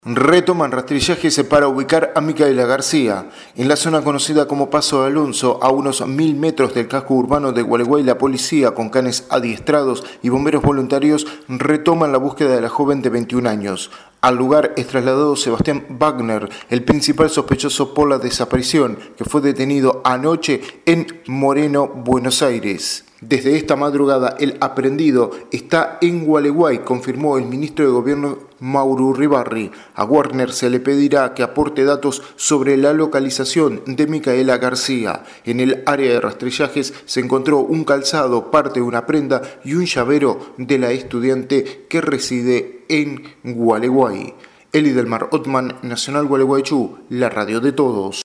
Retoman rastrillajes para ubicar a Micaela García. En la zona conocida como Paso de Alonso, a unos 1000 metros del casco urbano de Gualeguay, la policía, con canes adiestrados y bomberos voluntarios, retoman la búsqueda de la joven de 21 años. Al lugar es trasladado Sebastián Wagner, el principal sospechoso por la desaparición, que fue detenido anoche en Moreno, Buenos Aires. Desde esta madrugada, el aprehendido está en Gualeguay, confirmó el ministro de Gobierno Mauro Uribarri. A Wagner se le pedirá que aporte datos sobre la localización de Micaela García. En el área de rastrillajes se encontró un calzado, parte de una prenda y un llavero de la estudiante que reside en Gualeguay. Eli Delmar Otman, Nacional Gualeguaychú, la radio de todos.